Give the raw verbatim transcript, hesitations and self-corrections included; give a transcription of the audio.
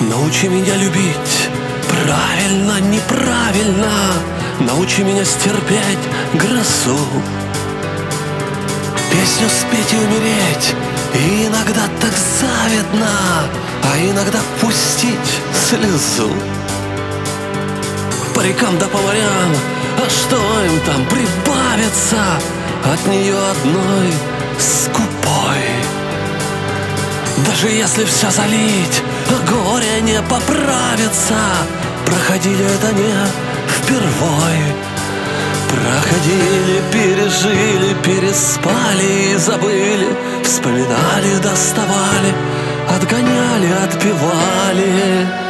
Научи меня любить правильно, неправильно. Научи меня стерпеть грозу, песню спеть и умереть. И иногда так завидно, а иногда пустить слезу. Парикам да поварям, а что им там прибавится от нее одной скупой? Даже если все залить, а горе не поправится, проходили это не впервой. Проходили, пережили, переспали и забыли, вспоминали, доставали, отгоняли, отпевали.